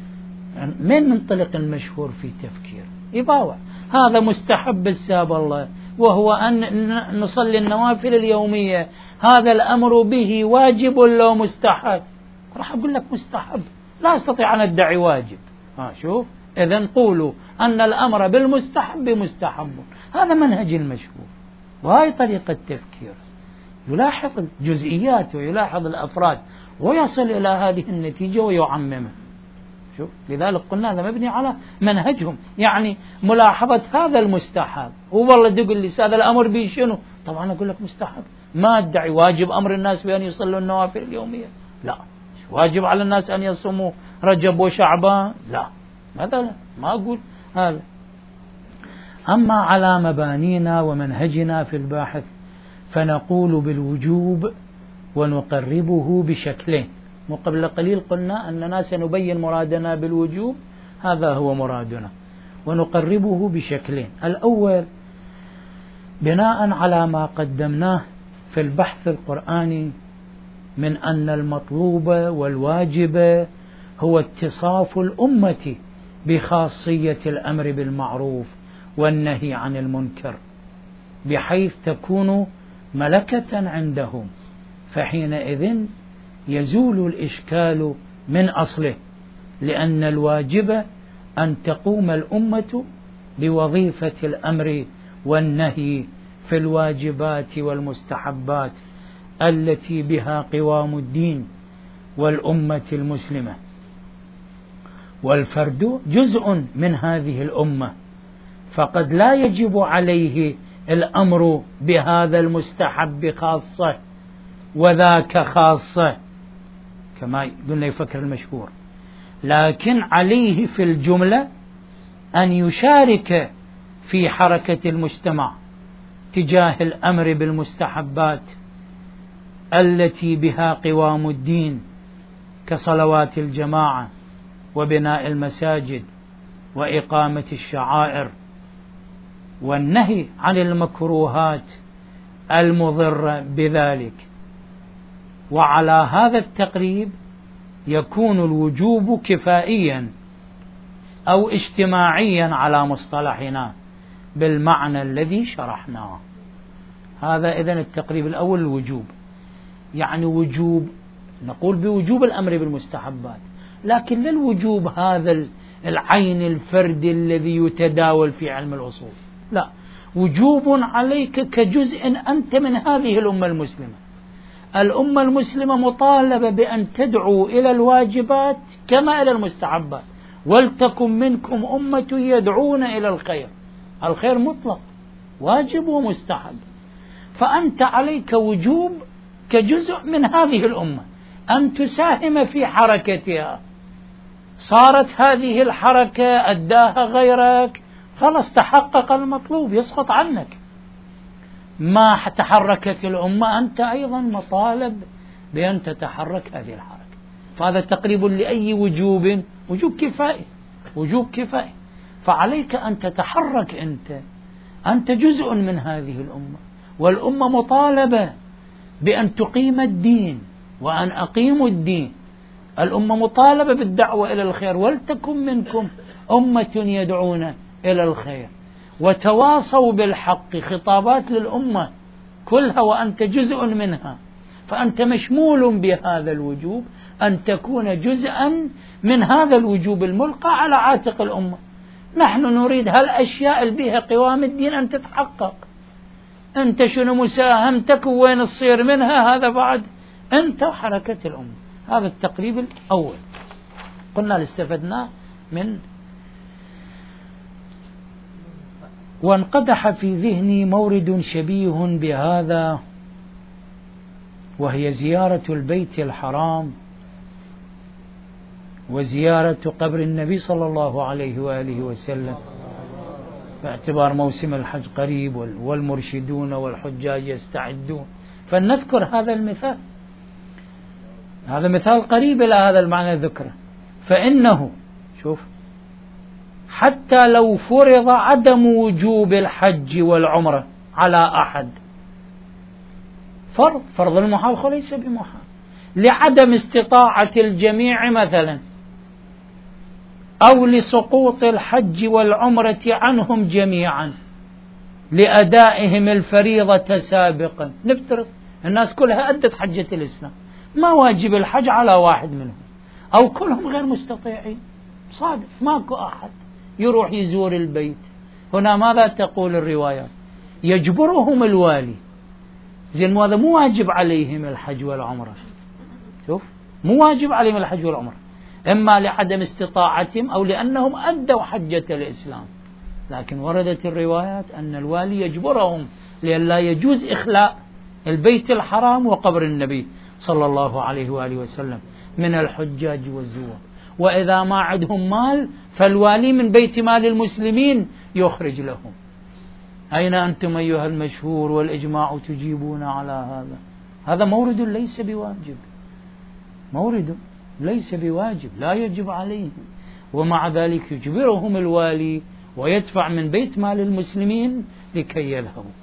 من منطلق المشهور في تفكير يباوع هذا مستحب الساب الله وهو أن نصلي النوافل اليومية، هذا الأمر به واجب لو مستحب؟ راح أقول لك مستحب، لا أستطيع أن أدعي واجب. شوف، إذن قولوا أن الأمر بالمستحب مستحب. هذا منهج المشهور، وهي طريقة التفكير، يلاحظ الجزئيات ويلاحظ الأفراد ويصل إلى هذه النتيجة ويعممها. شوف، لذلك قلنا هذا مبني على منهجهم، يعني ملاحظة هذا المستحب. هو والله تقول لي هذا الأمر به شنو؟ طبعا أقول لك مستحب، ما أدعي واجب أمر الناس بأن يصلوا النوافل اليومية، لا. واجب على الناس أن يصوموا رجب وشعبان، لا، مثلا ما أقول هذا. أما على مبانينا ومنهجنا في الباحث فنقول بالوجوب ونقربه بشكلين. وقبل قليل قلنا أننا سنبين مرادنا بالوجوب، هذا هو مرادنا، ونقربه بشكلين. الأول بناء على ما قدمناه في البحث القرآني من أن المطلوب والواجب هو اتصاف الأمة بخاصية الأمر بالمعروف والنهي عن المنكر، بحيث تكون ملكة عندهم، فحينئذ يزول الإشكال من أصله، لأن الواجب أن تقوم الأمة بوظيفة الأمر والنهي في الواجبات والمستحبات التي بها قوام الدين والأمة المسلمة، والفرد جزء من هذه الأمة، فقد لا يجب عليه الأمر بهذا المستحب خاصة وذاك خاصة كما قلنا يفكر المشهور، لكن عليه في الجملة أن يشارك في حركة المجتمع تجاه الأمر بالمستحبات التي بها قوام الدين كصلوات الجماعة وبناء المساجد وإقامة الشعائر، والنهي عن المكروهات المضرة بذلك. وعلى هذا التقريب يكون الوجوب كفائيا أو اجتماعيا على مصطلحنا بالمعنى الذي شرحناه. هذا إذن التقريب الأول الوجوب، يعني وجوب، نقول بوجوب الأمر بالمستحبات، لكن للوجوب هذا العين الفرد الذي يتداول في علم الأصول، لا، وجوب عليك كجزء أنت من هذه الأمة المسلمة، الأمة المسلمة مطالبة بأن تدعو إلى الواجبات كما إلى المستحبات. ولتكن منكم أمة يدعون إلى الخير. الخير مطلق، واجب ومستحب. فأنت عليك وجوب كجزء من هذه الأمة أن تساهم في حركتها. صارت هذه الحركة أداها غيرك، خلاص تحقق المطلوب، يسقط عنك. ما تحركت الأمة، أنت أيضا مطالب بأن تتحرك هذه الحركة. فهذا تقريب لأي وجوب، وجوب كفائي، وجوب كفائي. فعليك أن تتحرك، أنت جزء من هذه الأمة، والأمة مطالبة بأن تقيم الدين وأن أقيموا الدين. الأمة مطالبة بالدعوة إلى الخير. ولتكن منكم أمة يدعون إلى الخير وتواصوا بالحق. خطابات للأمة كلها وأنت جزء منها. فأنت مشمول بهذا الوجوب أن تكون جزءا من هذا الوجوب الملقى على عاتق الأمة. نحن نريد هالأشياء اللي بها قوام الدين أن تتحقق. أنت شنو مساهمتك وين تصير منها؟ هذا بعد أنت وحركة الأمة. هذا التقريب الأول قلنا استفدناه من. وانقدح في ذهني مورد شبيه بهذا، وهي زيارة البيت الحرام وزيارة قبر النبي صلى الله عليه وآله وسلم، باعتبار موسم الحج قريب والمرشدون والحجاج يستعدون. فلنذكر هذا المثال، هذا مثال قريب إلى هذا المعنى ذكره. فإنه شوف، حتى لو فرض عدم وجوب الحج والعمرة على أحد، فرض المحال ليس بمحال، لعدم استطاعة الجميع مثلا، أو لسقوط الحج والعمرة عنهم جميعا لأدائهم الفريضة سابقا. نفترض الناس كلها أدت حجة الإسلام، ما واجب الحج على واحد منهم، أو كلهم غير مستطيعين، صادف ماكو أحد يروح يزور البيت. هنا ماذا تقول الروايات؟ يجبرهم الوالي. زين، هذا مو واجب عليهم الحج والعمرة. شوف، مو واجب عليهم الحج والعمرة، إما لعدم استطاعتهم أو لأنهم أدوا حجة الإسلام. لكن وردت الروايات أن الوالي يجبرهم، لأن لا يجوز إخلاء البيت الحرام وقبر النبي صلى الله عليه وآله وسلم من الحجاج والزوار. وإذا ما عندهم مال فالوالي من بيت مال المسلمين يخرج لهم. أين أنتم أيها المشهور والإجماع تجيبون على هذا؟ هذا مورد ليس بواجب، مورد ليس بواجب، لا يجب عليهم، ومع ذلك يجبرهم الوالي ويدفع من بيت مال المسلمين لكي يذهبوا.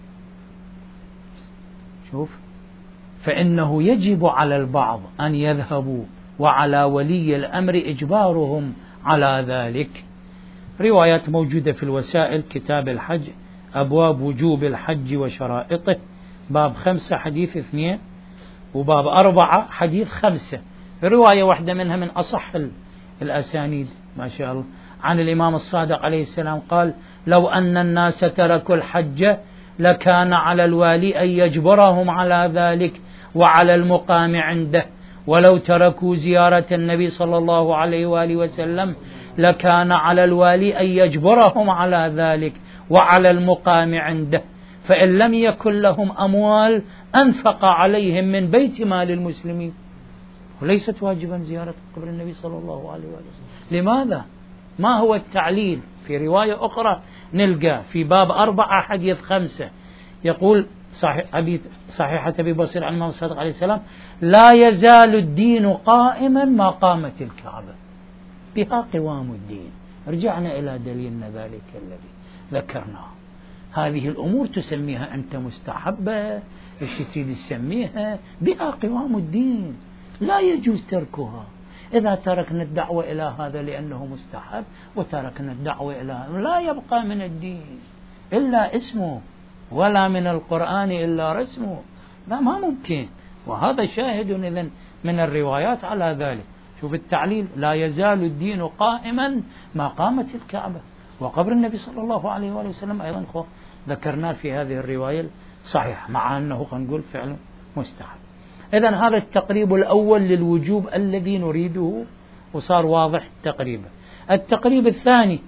شوف، فإنه يجب على البعض أن يذهبوا، وعلى ولي الأمر إجبارهم على ذلك. روايات موجودة في الوسائل، كتاب الحج، أبواب وجوب الحج وشرائطه، باب 5 حديث 2، وباب 4 حديث 5. رواية واحدة منها من أصح الأسانيد ما شاء الله، عن الإمام الصادق عليه السلام قال: لو أن الناس تركوا الحج لكان على الوالي أن يجبرهم على ذلك وعلى المقام عنده، ولو تركوا زيارة النبي صلى الله عليه وآله وسلم لكان على الوالي أن يجبرهم على ذلك وعلى المقام عنده، فإن لم يكن لهم أموال أنفق عليهم من بيت مال المسلمين. وليست واجبا زيارة قبر النبي صلى الله عليه وآله وسلم. لماذا؟ ما هو التعليل؟ في رواية أخرى نلقى في باب 4 حديث 5 يقول صحيحة أبي بصير عن الإمام الصادق عليه السلام: لا يزال الدين قائما ما قامت الكعبة، بها قوام الدين. رجعنا إلى دليلنا ذلك الذي ذكرناه. هذه الأمور تسميها أنت مستحبة، إيش تريد تسميها، بها قوام الدين، لا يجوز تركها. إذا تركنا الدعوة إلى هذا لأنه مستحب، وتركنا الدعوة إلى هذا، لا يبقى من الدين إلا اسمه، ولا من القرآن إلا رسمه. لا، ما ممكن. وهذا شاهد إذن من الروايات على ذلك. شوف التعليل: لا يزال الدين قائما ما قامت الكعبة. وقبر النبي صلى الله عليه وآله وسلم أيضا ذكرنا في هذه الرواية صحيح، مع أنه نقول فعل مستحب. إذن هذا التقريب الأول للوجوب الذي نريده، وصار واضح تقريبا. التقريب الثاني،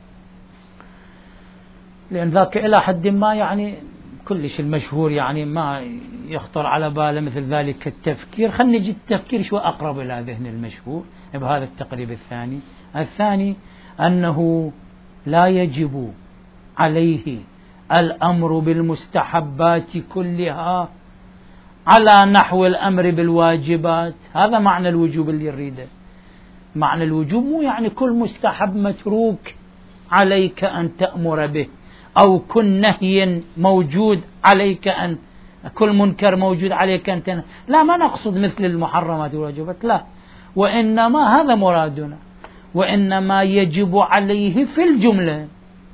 لأن ذاك إلى حد ما يعني كلش المشهور يعني ما يخطر على باله مثل ذلك التفكير، خلنا نجي التفكير شو أقرب إلى ذهن المشهور بهذا التقريب الثاني. الثاني أنه لا يجب عليه الأمر بالمستحبات كلها على نحو الأمر بالواجبات. هذا معنى الوجوب اللي يريده. معنى الوجوب مو يعني كل مستحب متروك عليك أن تأمر به، أو كل نهي موجود عليك أن، كل منكر موجود عليك أن تنهى. لا، ما نقصد مثل المحرمات والواجبات، لا، وإنما هذا مرادنا، وإنما يجب عليه في الجملة،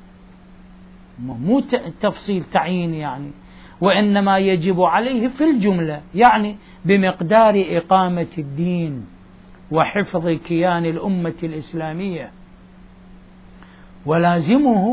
مو تفصيل تعيين يعني، وإنما يجب عليه في الجملة، يعني بمقدار إقامة الدين وحفظ كيان الأمة الإسلامية. ولازمه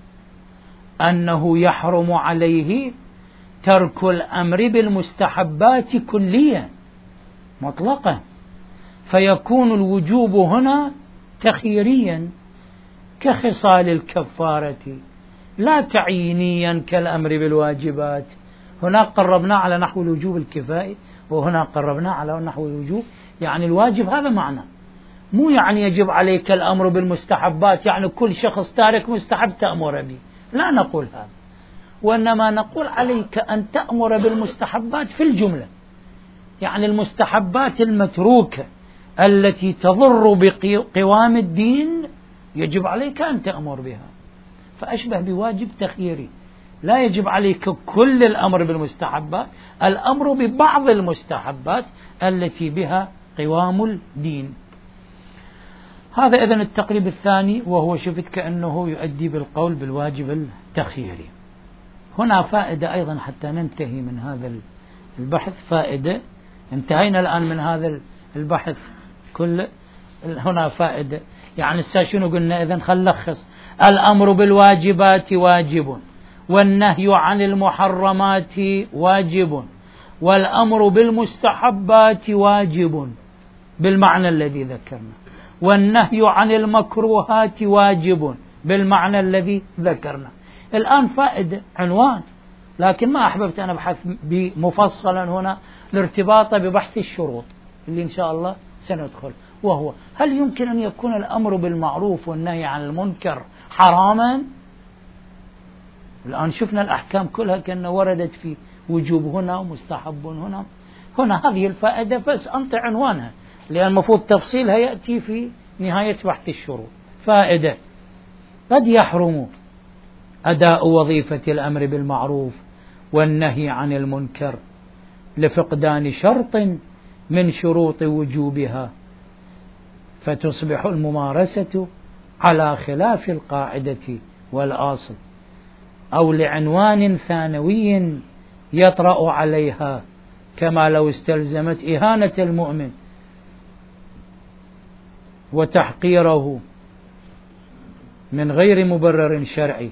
أنه يحرم عليه ترك الأمر بالمستحبات كليا مطلقا، فيكون الوجوب هنا تخييريا كخصال الكفارة، لا تعيينيا كالأمر بالواجبات. هنا قربنا على نحو الوجوب الكفائي، وهنا قربنا على نحو الوجوب يعني الواجب. هذا معنى، مو يعني يجب عليك الأمر بالمستحبات يعني كل شخص تارك مستحب تأمر به، لا نقول هذا، وإنما نقول عليك أن تأمر بالمستحبات في الجملة، يعني المستحبات المتروكة التي تضر بقوام الدين يجب عليك أن تأمر بها، فأشبه بواجب تخييري. لا يجب عليك كل الأمر بالمستحبات، الأمر ببعض المستحبات التي بها قوام الدين. هذا إذن التقريب الثاني، وهو شفت كأنه يؤدي بالقول بالواجب التخييري. هنا فائدة أيضا حتى ننتهي من هذا البحث، فائدة، انتهينا الآن من هذا البحث كله، هنا فائدة. يعني شنو قلنا إذن؟ خلخص: الأمر بالواجبات واجب، والنهي عن المحرمات واجب، والأمر بالمستحبات واجب بالمعنى الذي ذكرنا، والنهي عن المكروهات واجب بالمعنى الذي ذكرنا. الآن فائدة عنوان، لكن ما أحببت أن أبحث مفصلا هنا لارتباطه ببحث الشروط اللي إن شاء الله سندخل، وهو: هل يمكن أن يكون الأمر بالمعروف والنهي عن المنكر حراما؟ الآن شفنا الأحكام كلها كأنها وردت في وجوب هنا ومستحب هنا هذه الفائدة بس أنطي عنوانها، لأن المفروض تفصيلها يأتي في نهاية بحث الشروط. فائدة: قد يحرم أداء وظيفة الأمر بالمعروف والنهي عن المنكر لفقدان شرط من شروط وجوبها، فتصبح الممارسة على خلاف القاعدة والأصل، أو لعنوان ثانوي يطرأ عليها، كما لو استلزمت إهانة المؤمن وتحقيره من غير مبرر شرعي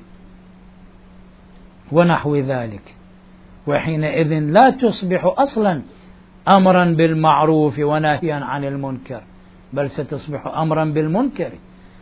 ونحو ذلك، وحينئذ لا تصبح أصلا أمرا بالمعروف ونهيا عن المنكر، بل ستصبح أمرا بالمنكر.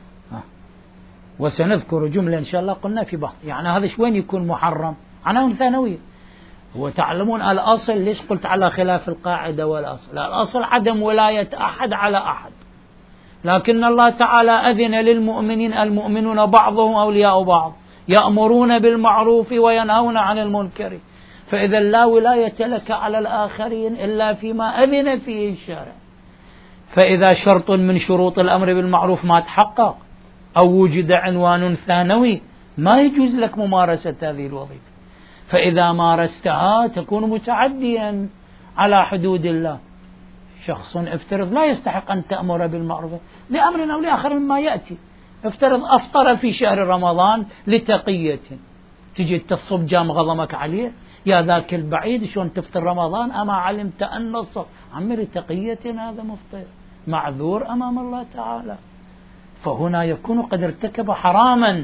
وسنذكر جملة إن شاء الله قلنا في بعض، يعني هذا شوين يكون محرم، عناوين ثانوية. وتعلمون الأصل، ليش قلت على خلاف القاعدة والأصل؟ الأصل عدم ولاية أحد على أحد، لكن الله تعالى أذن للمؤمنين، المؤمنون بعضهم أولياء بعض، يأمرون بالمعروف وينهون عن المنكر، فإذا لا ولاية لك على الآخرين إلا فيما أذن فيه الشارع. فإذا شرط من شروط الأمر بالمعروف ما تحقق أو وجد عنوان ثانوي ما يجوز لك ممارسة هذه الوظيفة، فإذا مارستها تكون متعديا على حدود الله. شخص افترض لا يستحق أن تأمر بالمعروف لأمر أو لآخر مما يأتي، افترض أفطر في شهر رمضان لتقية، تجي تصب جام غضمك عليه: يا ذاك البعيد شلون تفطر رمضان أما علمت أن الصوم؟ عمري تقية، هذا مفطر معذور أمام الله تعالى. فهنا يكون قد ارتكب حراما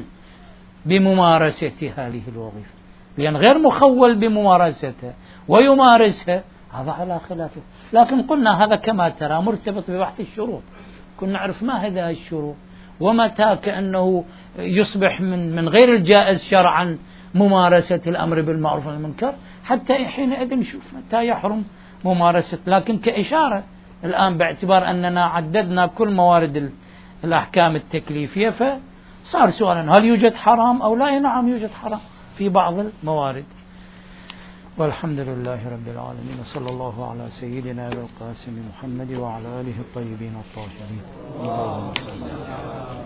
بممارسة هذه الوظيفة، لأن غير مخول بممارستها ويمارسها، هذا على خلافه. لكن قلنا هذا كما ترى مرتبط ببحث الشروط، كنا نعرف ما هذه الشروط ومتى كأنه يصبح من غير الجائز شرعا ممارسة الأمر بالمعروف والمنكر، حتى حينئذ نشوف متى يحرم ممارسة. لكن كإشارة الآن باعتبار أننا عددنا كل موارد الأحكام التكليفية، فصار سؤالا هل يوجد حرام أو لا؟ نعم يوجد حرام في بعض الموارد. والحمد لله رب العالمين، صلى الله على سيدنا أبي القاسم محمد وعلى آله الطيبين الطاهرين. اللهم صل على